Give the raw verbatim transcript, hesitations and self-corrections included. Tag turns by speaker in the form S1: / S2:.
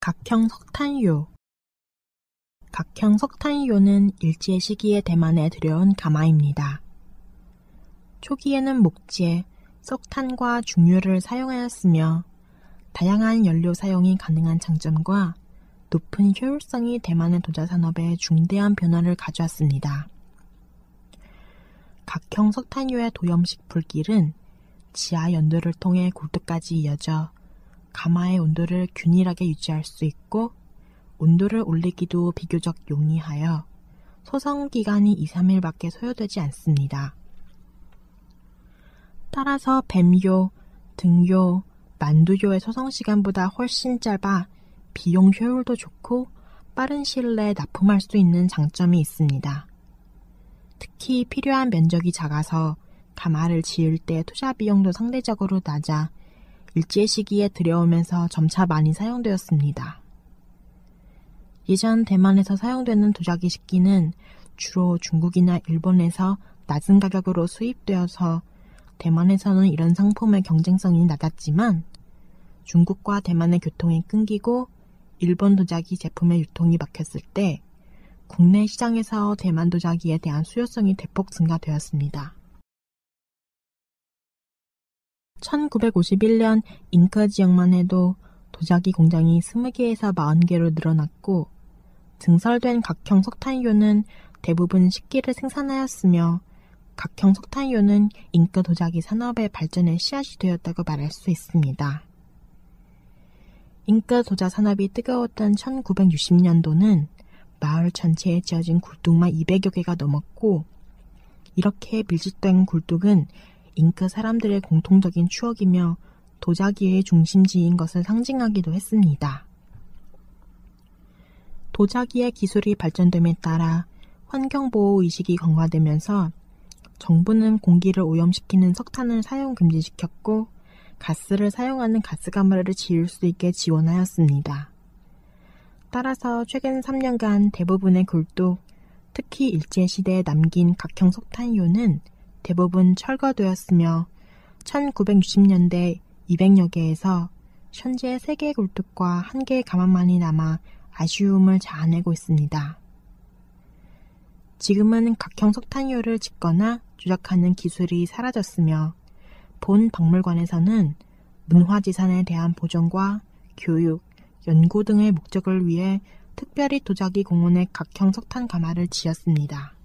S1: 각형 석탄요. 각형 석탄요는 일제 시기에 대만에 들여온 가마입니다. 초기에는 목지에 석탄과 중유를 사용하였으며 다양한 연료 사용이 가능한 장점과 높은 효율성이 대만의 도자산업에 중대한 변화를 가져왔습니다. 각형 석탄요의 도염식 불길은 지하 연도를 통해 굴뚝까지 이어져 가마의 온도를 균일하게 유지할 수 있고 온도를 올리기도 비교적 용이하여 소성 기간이 이, 삼 일밖에 소요되지 않습니다. 따라서 뱀요, 등요, 만두요의 소성 시간보다 훨씬 짧아 비용 효율도 좋고 빠른 시일 내에 납품할 수 있는 장점이 있습니다. 특히 필요한 면적이 작아서 가마를 지을 때 투자 비용도 상대적으로 낮아 일제 시기에 들여오면서 점차 많이 사용되었습니다. 예전 대만에서 사용되는 도자기 식기는 주로 중국이나 일본에서 낮은 가격으로 수입되어서 대만에서는 이런 상품의 경쟁성이 낮았지만 중국과 대만의 교통이 끊기고 일본 도자기 제품의 유통이 막혔을 때 국내 시장에서 대만 도자기에 대한 수요성이 대폭 증가되었습니다. 천구백오십일 년 잉커 지역만 해도 도자기 공장이 이십 개에서 사십 개로 늘어났고 증설된 각형 석탄요는 대부분 식기를 생산하였으며 각형 석탄요는 잉커 도자기 산업의 발전의 씨앗이 되었다고 말할 수 있습니다. 잉커 도자 산업이 뜨거웠던 천구백육십 년도는 마을 전체에 지어진 굴뚝만 이백여 개가 넘었고 이렇게 밀집된 굴뚝은 잉커 사람들의 공통적인 추억이며 도자기의 중심지인 것을 상징하기도 했습니다. 도자기의 기술이 발전됨에 따라 환경보호 의식이 강화되면서 정부는 공기를 오염시키는 석탄을 사용 금지시켰고 가스를 사용하는 가스가마를 지을 수 있게 지원하였습니다. 따라서 최근 삼 년간 대부분의 굴뚝, 특히 일제시대에 남긴 각형 석탄요는 대부분 철거되었으며 천구백육십 년대 이백여 개에서 현재 세 개의 굴뚝과 한 개의 가마만이 남아 아쉬움을 자아내고 있습니다. 지금은 각형 석탄요를 짓거나 조작하는 기술이 사라졌으며 본 박물관에서는 문화지산에 대한 보존과 교육, 연구 등의 목적을 위해 특별히 도자기 공원에 각형 석탄 가마를 지었습니다.